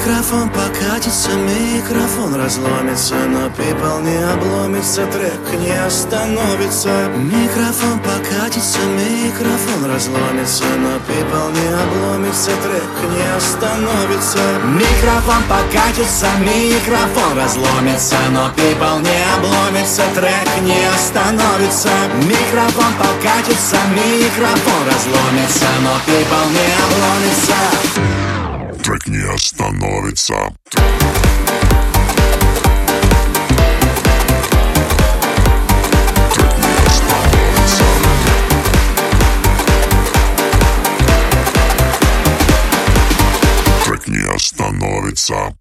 Микрофон покатится, микрофон разломится, но people не обломится, трек не остановится. Микрофон покатится, микрофон разломится, но people не обломится, трек не остановится. Микрофон покатится, микрофон разломится, но people не обломится, трек не остановится. Микрофон покатится, микрофон разломится, но people не обломится, трек не остановится.